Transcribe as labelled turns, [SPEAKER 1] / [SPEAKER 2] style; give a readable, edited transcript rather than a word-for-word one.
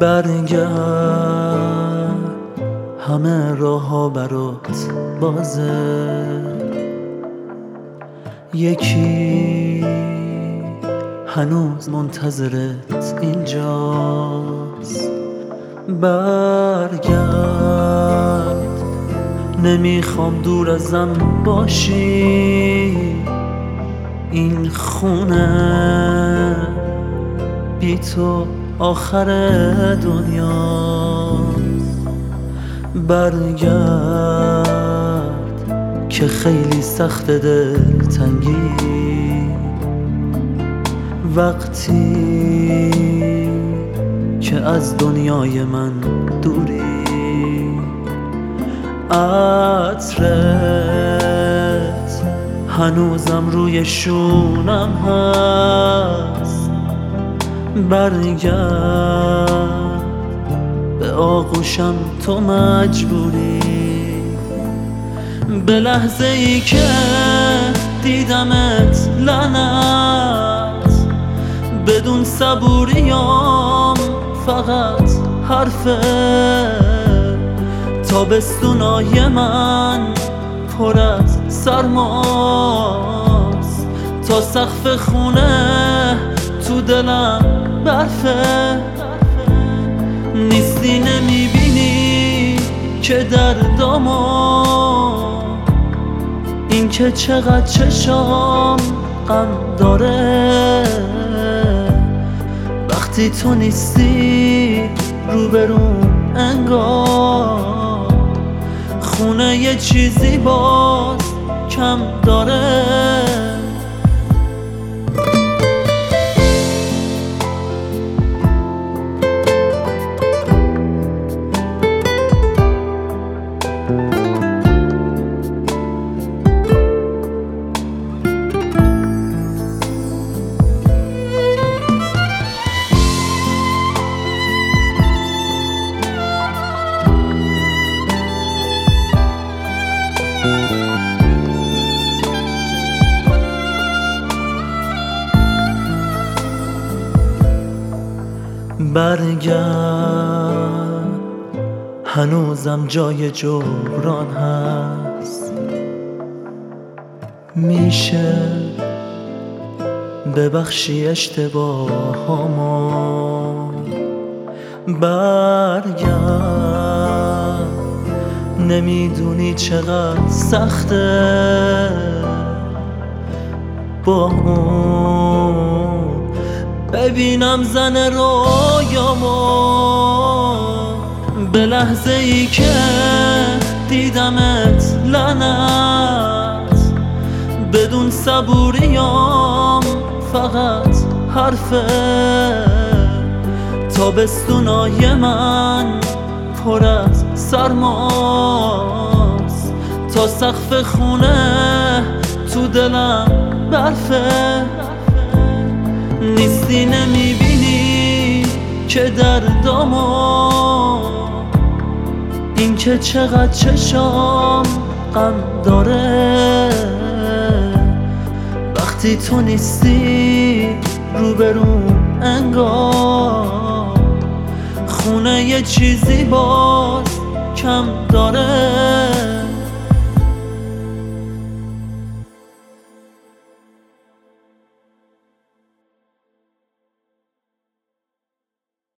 [SPEAKER 1] برگرد، همه راه ها برات بازه. یکی هنوز منتظرت اینجاست. برگرد، نمیخوام دور ازم باشی. این خونه بی تو آخر دنیاست. برگرد که خیلی سخت دلتنگی، وقتی که از دنیای من دوری. عطرت هنوزم روی شونم هست. برگرد، به آغوشم تو مجبوری. به لحظه ای که دیدمت لعنت، بدون صبوریام فقط حرفه. تابستونای من پر از سرماست، تا سقف خونه تو دلم برفه. نیستی نمیبینی که دردامو، این که چقدر چشام غم داره. وقتی تو نیستی روبروم انگار خونه یه چیزی باز کم داره. برگرد، هنوزم جای جبران هست. میشه ببخشی اشتباهامو. برگرد، نمیدونی چقدر سخته با اون ببینم زن رویامو. به لحظه ای که دیدمت لعنت، بدون صبوریام فقط حرفه. تابستونای من پر از سرماست، تا سقف خونه تو دلم برفه. نیستی نمیبینی که دردامو، این که چقدر چشام غم داره. وقتی تو نیستی روبروم انگار خونه یه چیزی باز کم داره.